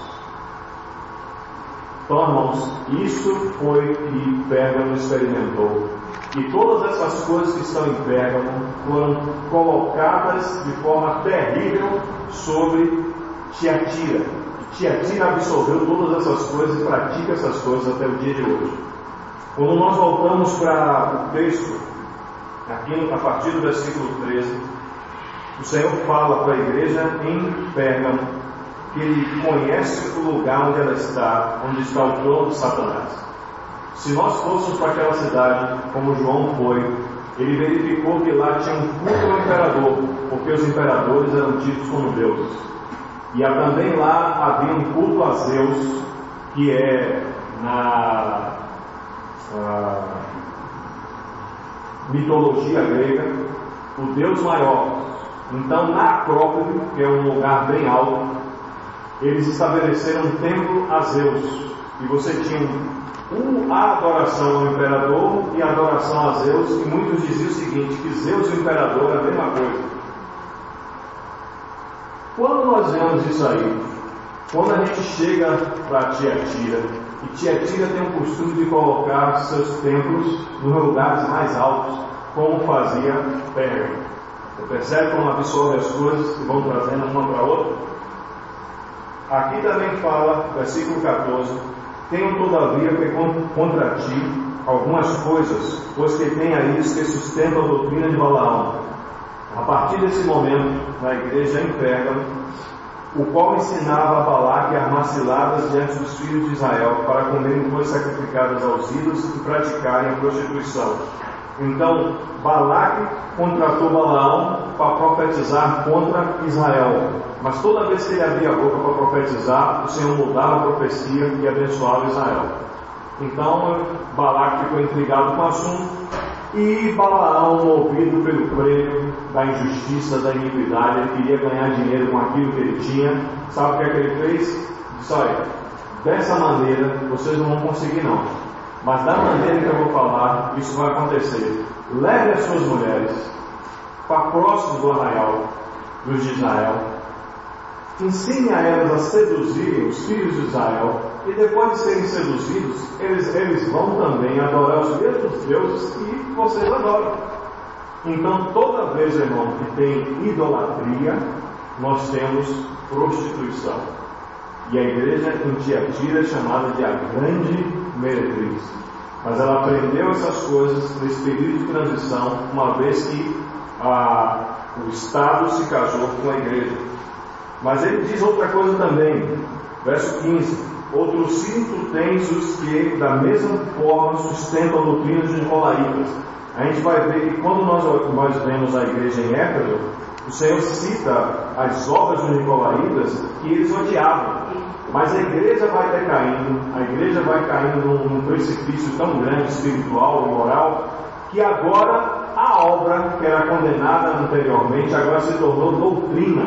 Então, irmãos, isso foi que Pérgamo experimentou. E todas essas coisas que estão em Pérgamo foram colocadas de forma terrível sobre Tiatira. Tiatira absorveu todas essas coisas e pratica essas coisas até o dia de hoje. Quando nós voltamos para o texto, aqui a partir do versículo treze, o Senhor fala para a igreja em Pérgamo que Ele conhece o lugar onde ela está, onde está o trono de Satanás. Se nós fôssemos para aquela cidade, como João foi, ele verificou que lá tinha um culto ao imperador, porque os imperadores eram tidos como deuses. E também lá havia um culto a Zeus, que é na, na mitologia grega o deus maior. Então, na Acrópole, que é um lugar bem alto, eles estabeleceram um templo a Zeus. E você tinha um, a adoração ao imperador e a adoração a Zeus. E muitos diziam o seguinte: que Zeus e o imperador é a mesma coisa. Quando nós vemos isso aí, quando a gente chega para Tiatira, e Tiatira tem o costume de colocar seus templos nos lugares mais altos, como fazia Pérgamo. Você percebe como absorve as coisas e vão trazendo uma para a outra? Aqui também fala, versículo catorze: tenho todavia contra ti algumas coisas, pois que tem aí os que sustentam a doutrina de Balaão. A partir desse momento, na igreja em Pérgamo, o qual ensinava a Balaque a armar ciladas diante dos filhos de Israel para comerem coisas sacrificadas aos ídolos e praticarem a prostituição. Então, Balaque contratou Balaão para profetizar contra Israel. Mas toda vez que ele abria a boca para profetizar, o Senhor mudava a profecia e abençoava Israel. Então Balaque ficou intrigado com o assunto, e Balaão, movido pelo prêmio da injustiça, da iniquidade, ele queria ganhar dinheiro com aquilo que ele tinha. Sabe o que é que ele fez? Disse: olha, dessa maneira vocês não vão conseguir não, mas da maneira que eu vou falar, isso vai acontecer. Leve as suas mulheres para próximo do arraial dos de Israel, ensine a elas a seduzirem os filhos de Israel, e depois de serem seduzidos, eles, eles vão também adorar os mesmos deuses que vocês adoram. Então, toda vez, irmão, que tem idolatria, nós temos prostituição. E a igreja em Tiatira é chamada de a grande meretriz. Mas ela aprendeu essas coisas nesse período de transição, uma vez que a, o Estado se casou com a igreja. Mas ele diz outra coisa também, verso quinze: outro cinto tens os que da mesma forma sustentam a doutrina dos nicolaítas. A gente vai ver que quando nós, nós vemos a igreja em Éfeso, o Senhor cita as obras dos nicolaítas que eles odiavam. Mas a igreja vai decaindo, a igreja vai caindo num, num precipício tão grande, espiritual e moral, que agora a obra que era condenada anteriormente agora se tornou doutrina.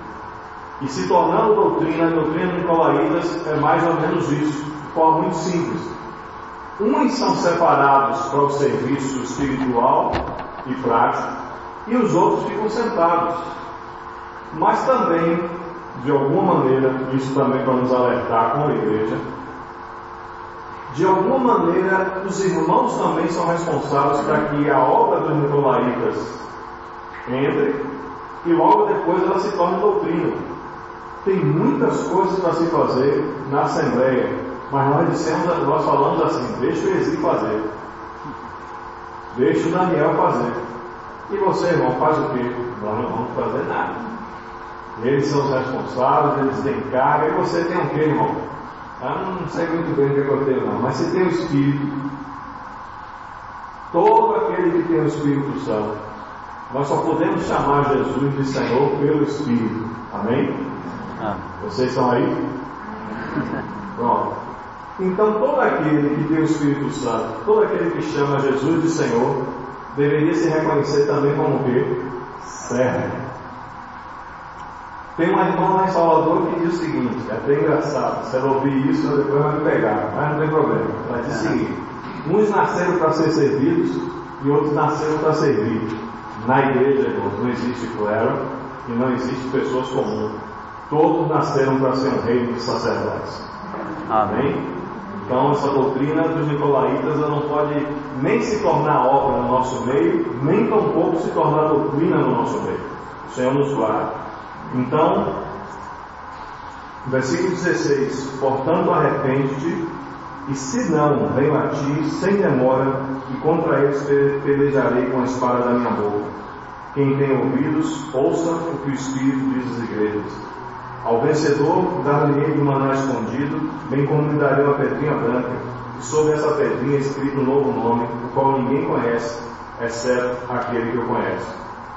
E se tornando doutrina, a doutrina de Nicolaítas é mais ou menos isso, de forma muito simples. Uns são separados para o serviço espiritual e prático, e os outros ficam sentados. Mas também, de alguma maneira, isso também para nos alertar como igreja, de alguma maneira os irmãos também são responsáveis para que a obra dos Nicolaítas entre e logo depois ela se torne doutrina. Tem muitas coisas para se fazer na Assembleia, mas nós dissemos, nós falamos assim: deixa o Ezi fazer, deixa o Daniel fazer. E você, irmão, faz o quê? Nós não vamos fazer nada. Eles são os responsáveis, eles têm carga. E você tem o quê, irmão? Eu não sei muito bem o que eu tenho, não, mas se tem o Espírito, todo aquele que tem o Espírito Santo, nós só podemos chamar Jesus de Senhor pelo Espírito. Amém? Ah. Vocês estão aí? Pronto. Então todo aquele que tem o Espírito Santo, todo aquele que chama Jesus de Senhor, deveria se reconhecer também como o quê? Servo. Tem uma irmã lá em Salvador que diz o seguinte, é até engraçado, se ela ouvir isso, depois vai me pegar, mas não tem problema. Ela diz o seguinte: uns nasceram para ser servidos e outros nasceram para servir. Na igreja, irmãos, não existe clero e não existe pessoas comuns. Todos nasceram para ser um reino de sacerdotes. Amém? Então essa doutrina dos Nicolaítas ela não pode nem se tornar obra no nosso meio, nem tampouco se tornar doutrina no nosso meio. O Senhor nos guarda. Então, versículo dezesseis: portanto arrepende-te, e se não, venho a ti sem demora, e contra eles pelejarei com a espada da minha boca. Quem tem ouvidos, ouça o que o Espírito diz às igrejas. Ao vencedor dar-lhe-ei do maná escondido, bem como lhe darei uma pedrinha branca, e sobre essa pedrinha escrito um novo nome, o qual ninguém conhece, exceto aquele que o conhece.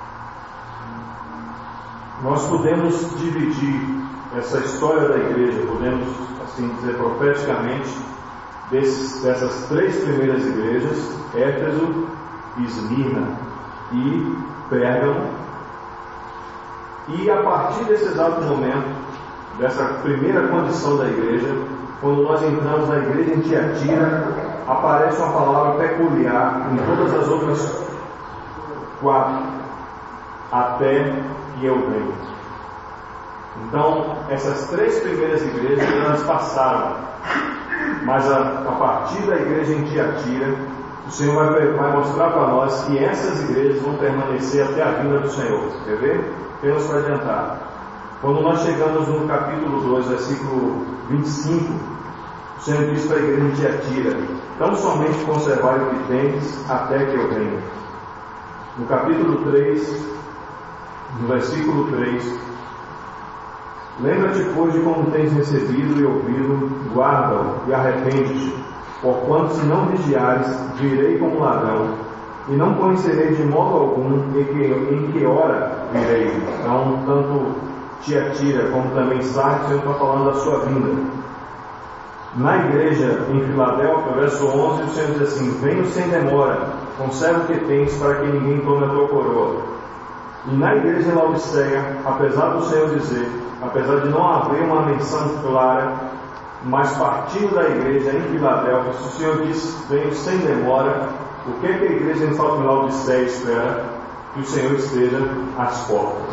Nós podemos dividir essa história da igreja, podemos assim dizer profeticamente, desses, dessas três primeiras igrejas, Éfeso, Esmirna e Pérgamo. E a partir desse exato momento, dessa primeira condição da igreja, quando nós entramos na igreja em Tiatira, aparece uma palavra peculiar em todas as outras quatro, até que eu venho. Então, essas três primeiras igrejas elas passaram, mas a, a partir da igreja em Tiatira, o Senhor vai, vai mostrar para nós que essas igrejas vão permanecer até a vinda do Senhor. Quer ver? Temos para adiantar. Quando nós chegamos no capítulo dois, versículo vinte e cinco, o Senhor diz para a igreja em Tiatira: tão somente conservai o que tendes até que eu venha. No capítulo três, no versículo três: lembra-te, pois, de como tens recebido e ouvido, guarda-o e arrepende-te, porquanto se não vigiares, virei como ladrão, e não conhecerei de modo algum em que, em que hora virei. Então, tanto Tiatira como também Sardes, o Senhor está falando da sua vinda. Na igreja em Filadélfia, verso onze, o Senhor diz assim: venho sem demora, conserva o que tens, para que ninguém tome a tua coroa. E na igreja em Laodiceia, apesar do Senhor dizer, apesar de não haver uma menção clara, mas partindo da igreja em Filadélfia, se o Senhor diz venho sem demora, o que é que a igreja em Laodiceia espera? Que o Senhor esteja às portas.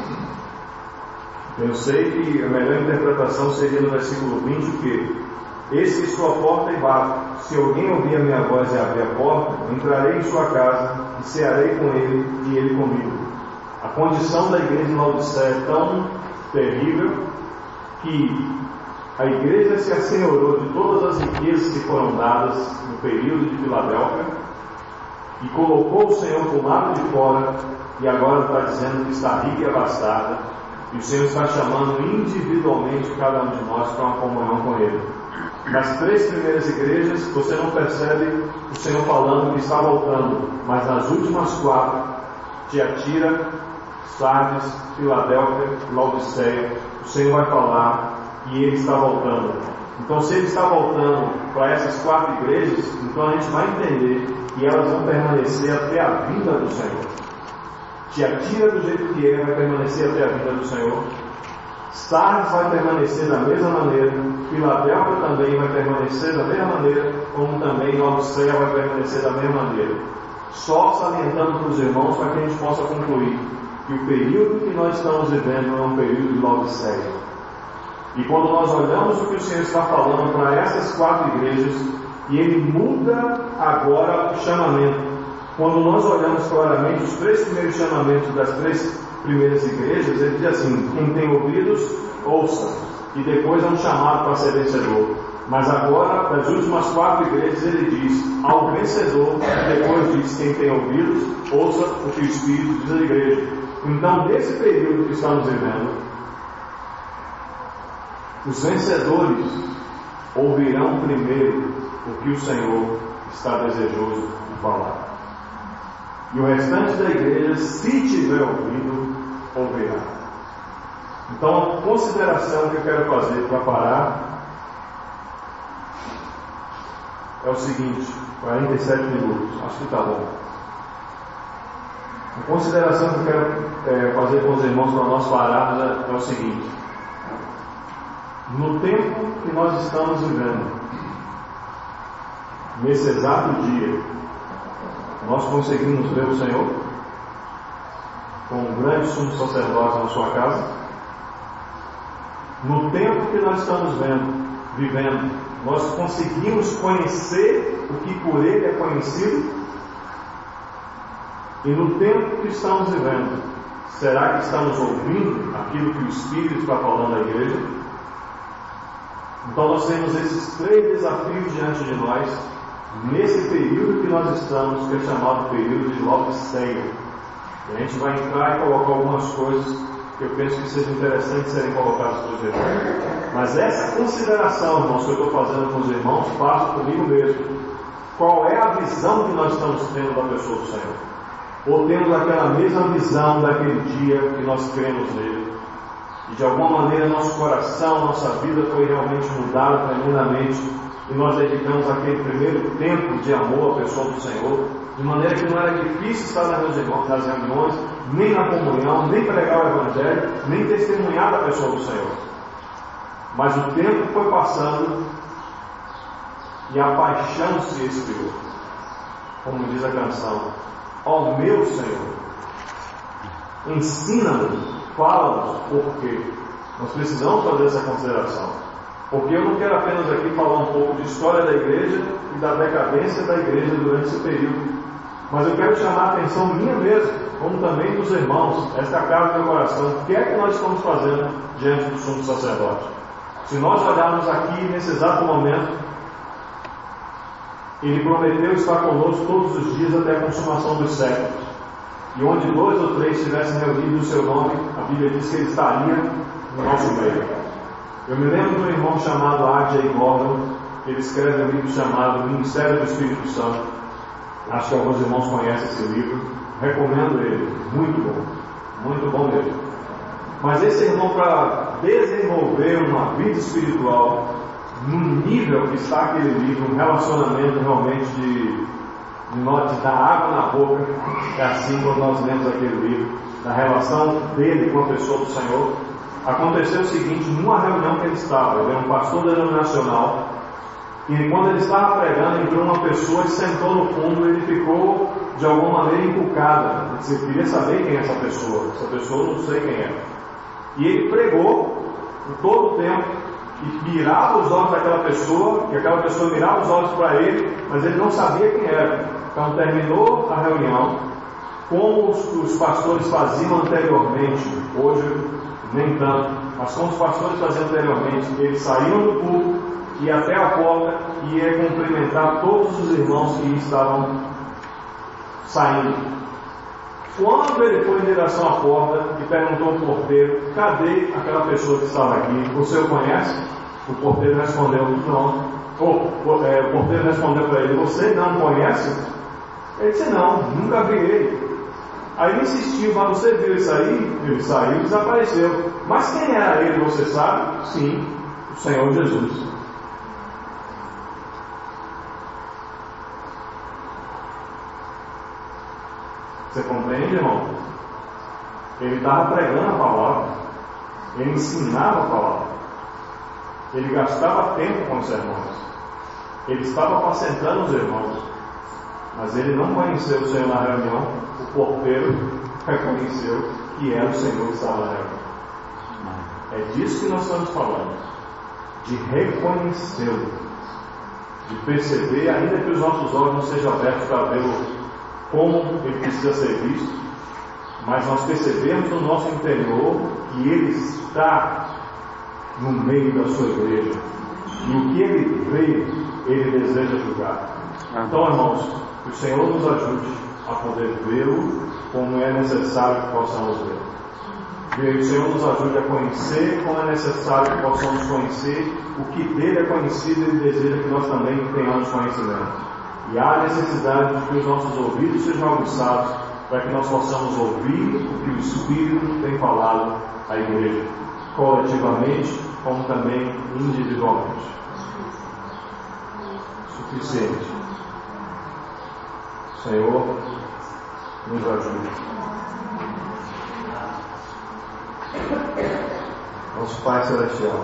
Eu sei que a melhor interpretação seria no versículo vinte, o que? Eis que estou à porta e bato. Se alguém ouvir a minha voz e abrir a porta, entrarei em sua casa e cearei com ele e ele comigo. A condição da igreja em Laodiceia é tão terrível que a igreja se assenhorou de todas as riquezas que foram dadas no período de Filadélfia e colocou o Senhor para o lado de fora, e agora está dizendo que está rica e abastada, e o Senhor está chamando individualmente cada um de nós para uma comunhão com Ele. Nas três primeiras igrejas, você não percebe o Senhor falando que está voltando, mas nas últimas quatro, Tiatira, Sardes, Filadélfia, Laodiceia, o Senhor vai falar e Ele está voltando. Então, se Ele está voltando para essas quatro igrejas, então a gente vai entender que elas vão permanecer até a vinda do Senhor. Tiatira, do jeito que é, vai permanecer até a vinda do Senhor. Sardes vai permanecer da mesma maneira, Filadélfia também vai permanecer da mesma maneira, como também Laodiceia vai permanecer da mesma maneira. Só salientando para os irmãos para que a gente possa concluir que o período que nós estamos vivendo é um período de Laodiceia. E quando nós olhamos o que o Senhor está falando para essas quatro igrejas, e Ele muda agora o chamamento. Quando nós olhamos claramente os três primeiros chamamentos das três primeiras igrejas, Ele diz assim: quem tem ouvidos, ouça. E depois é um chamado para ser vencedor. Mas agora, das últimas quatro igrejas, Ele diz ao vencedor, e depois diz: quem tem ouvidos, ouça o que o Espírito diz à igreja. Então, nesse período que estamos vivendo, os vencedores ouvirão primeiro o que o Senhor está desejoso de falar. E o restante da igreja, se tiver ouvido, ouvirá. Então, a consideração que eu quero fazer para parar é o seguinte: quarenta e sete minutos, acho que está bom. A consideração que eu quero é, fazer com os irmãos para nós pararmos é, é o seguinte: no tempo que nós estamos vivendo, nesse exato dia, nós conseguimos ver o Senhor como um grande sumo sacerdote na sua casa? No tempo que nós estamos vendo, vivendo, nós conseguimos conhecer o que por Ele é conhecido? E no tempo que estamos vivendo, será que estamos ouvindo aquilo que o Espírito está falando à igreja? Então nós temos esses três desafios diante de nós, nesse período que nós estamos, que é chamado período de Laodiceia. E a gente vai entrar e colocar algumas coisas que eu penso que sejam interessantes serem colocadas para os irmãos. Mas essa consideração, irmãos, que eu estou fazendo com os irmãos, faço comigo mesmo. Qual é a visão que nós estamos tendo da pessoa do Senhor? Ou temos aquela mesma visão daquele dia que nós cremos nele? E de alguma maneira nosso coração, nossa vida foi realmente mudada tremendamente, e nós dedicamos aquele primeiro tempo de amor à pessoa do Senhor, de maneira que não era difícil estar nas reuniões, nem na comunhão, nem pregar o Evangelho, nem testemunhar da pessoa do Senhor. Mas o tempo foi passando e a paixão se esfriou. Como diz a canção: ó meu Senhor, ensina-nos, fala-nos por quê. Nós precisamos fazer essa consideração. Porque eu não quero apenas aqui falar um pouco de história da igreja e da decadência da igreja durante esse período, mas eu quero chamar a atenção minha mesmo, como também dos irmãos, esta casa do meu coração. O que é que nós estamos fazendo diante do sumo sacerdote? Se nós olharmos aqui nesse exato momento, Ele prometeu estar conosco todos os dias até a consumação dos séculos. E onde dois ou três estivessem reunidos no seu nome, a Bíblia diz que Ele estaria no nosso meio. Eu me lembro de um irmão chamado A J Gordon, ele escreve um livro chamado Ministério do Espírito Santo. Acho que alguns irmãos conhecem esse livro. Recomendo ele, muito bom, muito bom mesmo. Mas esse irmão, para desenvolver uma vida espiritual, no nível que está aquele livro, um relacionamento realmente de, de, de dar água na boca. É assim quando nós lemos aquele livro, da relação dele com a pessoa do Senhor. Aconteceu o seguinte: numa reunião que ele estava, ele é um pastor denominacional, e quando ele estava pregando, entrou uma pessoa e sentou no fundo. Ele ficou de alguma maneira encucada. Ele queria saber quem é essa pessoa. Essa pessoa eu não sei quem é. E ele pregou por todo o tempo e mirava os olhos daquela pessoa, e aquela pessoa mirava os olhos para ele, mas ele não sabia quem era. Então terminou a reunião, como os, os pastores faziam anteriormente. Hoje nem tanto, mas como os pastores faziam anteriormente, eles saíam do púlpito, ia até a porta e ia cumprimentar todos os irmãos que estavam saindo. Quando ele foi em direção à porta e perguntou ao porteiro: cadê aquela pessoa que estava aqui? Você o conhece? O porteiro respondeu: não. O, é, o porteiro respondeu para ele: você não conhece? Ele disse: não, nunca vi ele. Aí ele insistiu: mas você viu isso aí? Ele saiu e desapareceu. Mas quem era ele, você sabe? Sim, o Senhor Jesus. Você compreende, irmão? Ele estava pregando a palavra, ele ensinava a palavra, ele gastava tempo com os irmãos, ele estava apacentando os irmãos, mas ele não conheceu o Senhor na reunião. O porteiro reconheceu que era o Senhor que estava na reunião. É disso que nós estamos falando, de reconhecê-lo, de perceber, ainda que os nossos olhos não sejam abertos para vê-lo como ele precisa ser visto, mas nós percebemos no nosso interior que ele está no meio da sua igreja, e o que ele vê, ele deseja julgar. Então, irmãos, que o Senhor nos ajude a poder vê-lo como é necessário que possamos vê-lo. Que o Senhor nos ajude a conhecer como é necessário que possamos conhecer o que dele é conhecido, e ele deseja que nós também tenhamos conhecimento. E há necessidade de que os nossos ouvidos sejam aguçados para que nós possamos ouvir o que o Espírito tem falado à igreja, coletivamente, como também individualmente. Suficiente. Senhor, nos ajude. Nosso Pai Celestial,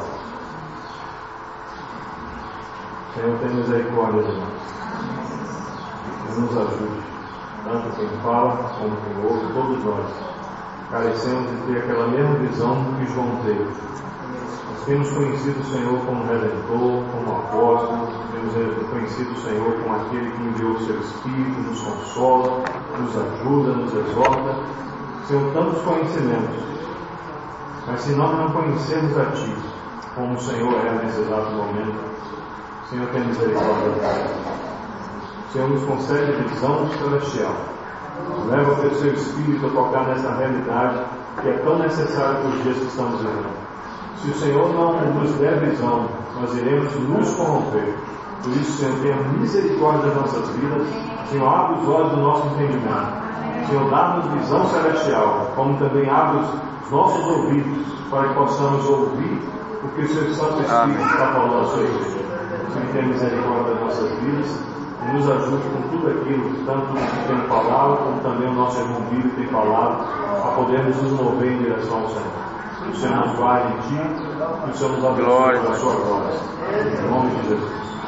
Senhor, tem misericórdia de nós. Nos ajude, tanto quem fala como quem ouve. Todos nós carecemos de ter aquela mesma visão que João teve. Nós temos conhecido o Senhor como Redentor, como Apóstolo, temos conhecido o Senhor como aquele que enviou o seu Espírito, nos consola, nos ajuda, nos exorta. Senhor, tantos conhecimentos, mas se nós não conhecemos a Ti como o Senhor é nesse exato momento, Senhor, tem misericórdia de nós. Senhor, nos concede visão celestial. Leva o seu Espírito a tocar nessa realidade que é tão necessária para os dias que estamos vivendo. Se o Senhor não nos der visão, nós iremos nos corromper. Por isso, Senhor, tenha misericórdia das nossas vidas. Senhor, abre os olhos do nosso entendimento. Senhor, dá-nos visão celestial, como também abre os nossos ouvidos, para que possamos ouvir o que o seu Santo Espírito está falando à sua igreja. Senhor, tenha misericórdia das nossas vidas. E nos ajude com tudo aquilo, tanto o que tem falado, como também o nosso irmão Bíblia tem falado, a podermos nos mover em direção ao Senhor. Que o Senhor nos guarde em Ti, que o Senhor nos abençoe com a sua glória. Em nome de Jesus.